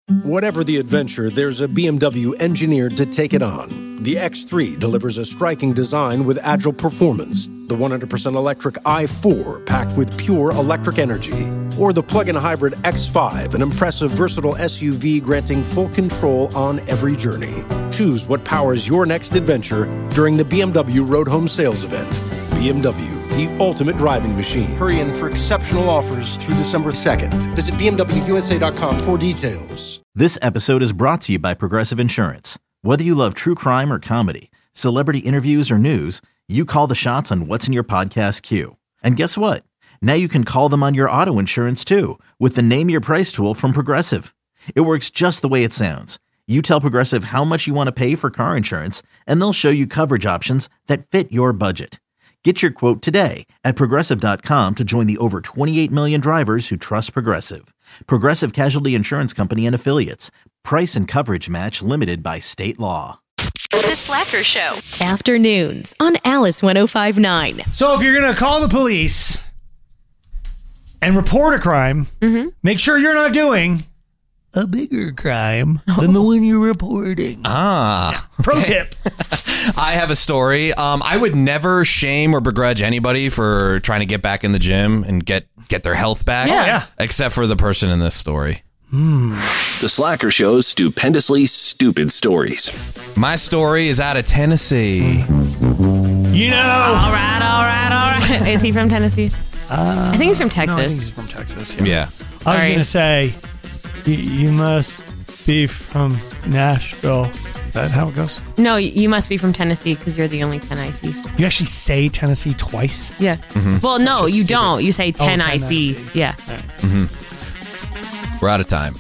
Whatever the adventure, there's a BMW engineered to take it on. The X3 delivers a striking design with agile performance. The 100% electric i4 packed with pure electric energy. Or the plug-in hybrid X5, an impressive, versatile SUV granting full control on every journey. Choose what powers your next adventure during the BMW Road Home Sales Event. BMW, the ultimate driving machine. Hurry in for exceptional offers through December 2nd. Visit BMWUSA.com for details. This episode is brought to you by Progressive Insurance. Whether you love true crime or comedy, celebrity interviews or news, you call the shots on what's in your podcast queue. And guess what? Now you can call them on your auto insurance too with the Name Your Price tool from Progressive. It works just the way it sounds. You tell Progressive how much you want to pay for car insurance, and they'll show you coverage options that fit your budget. Get your quote today at Progressive.com to join the over 28 million drivers who trust Progressive. Progressive Casualty Insurance Company and Affiliates. Price and coverage match limited by state law. The Slacker Show. Afternoons on Alice 105.9. So if you're going to call the police and report a crime, make sure you're not doing a bigger crime than the one you're reporting. Pro tip. I have a story. I would never shame or begrudge anybody for trying to get back in the gym and get their health back. Yeah. Except for the person in this story. The Slacker Show's stupendously stupid stories. My story is out of Tennessee. You know. All right. Is he from Tennessee? I think he's from Texas. No, I think he's from Texas. Yeah. I was going to say, you must be from Nashville. Is that how it goes? No, you must be from Tennessee because you're the only 10 I see. You actually say Tennessee twice? Yeah. Well, no, you don't. You say 10 I see. Yeah. We're out of time.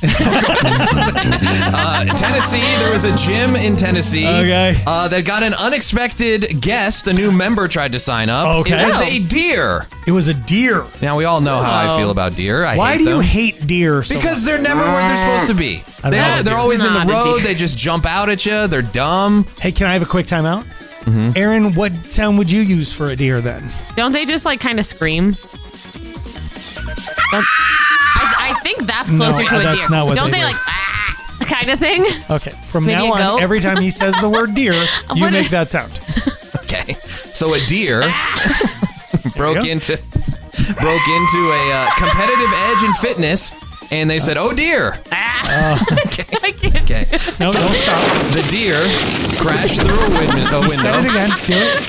Tennessee, there was a gym in Tennessee that got an unexpected guest. A new member tried to sign up. Okay. It was a deer. It was a deer. Now, we all know how I feel about deer. Why do you hate deer so Because much? they're never where they're supposed to be. They're always in the road. They just jump out at you. They're dumb. Hey, can I have a quick timeout? Aaron, what sound would you use for a deer then? Don't they just like kind of scream? I think that's closer to a deer. That's not what Don't they do. like kind of thing? Okay, from Maybe now a on, goat? every time he says the word deer, you make that sound. Okay. So a deer broke into a competitive edge in fitness, and they said, "Oh dear." Okay. No, don't stop. The deer crashed through a window. Say it again. Do it.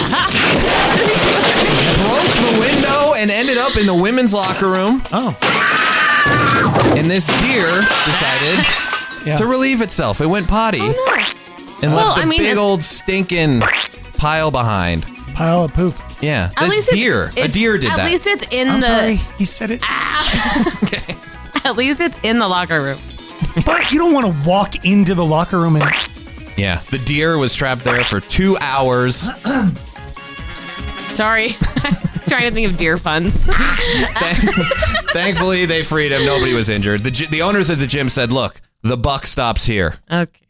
Broke the window and ended up in the women's locker room. Oh. And this deer decided to relieve itself. It went potty and left a big old stinking pile behind. Pile of poop. Yeah. At This deer. A deer did that. At least it's in I'm the. sorry, he said it. Okay. At least it's in the locker room. But you don't want to walk into the locker room and... Yeah. The deer was trapped there for 2 hours. Sorry. Trying to think of deer puns. Thankfully, they freed him. Nobody was injured. The owners of the gym said, "Look, the buck stops here." Okay.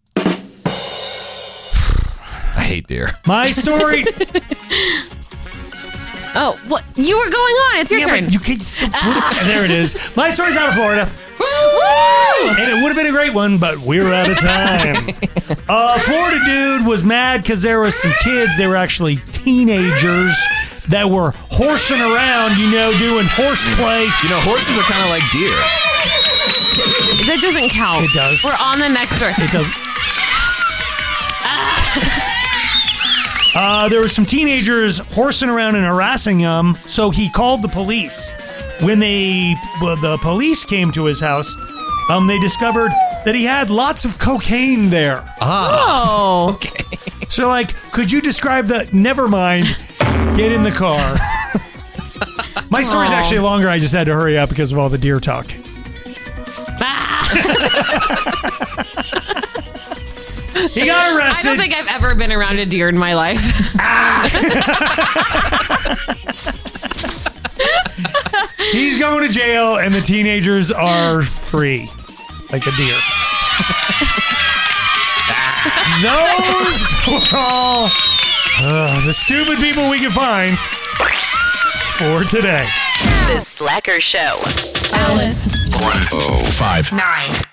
I hate deer. My story... Oh, what? You were going on. It's your turn. But you can still put it... There it is. My story's out of Florida. Woo! And it would have been a great one, but we're out of time. A Florida dude was mad because there was some kids. They were actually teenagers that were horsing around, doing horseplay. Horses are kind of like deer. That doesn't count. It does. We're on the next story. It doesn't. There were some teenagers horsing around and harassing him, so he called the police. When the police came to his house, they discovered that he had lots of cocaine there. Oh. Okay. So, could you describe the... Never mind. Get in the car. My story's actually longer. I just had to hurry up because of all the deer talk. He got arrested. I don't think I've ever been around a deer in my life. He's going to jail, and the teenagers are free, like a deer. Those were all the stupid people we could find for today. The Slacker Show. Alice 105.9.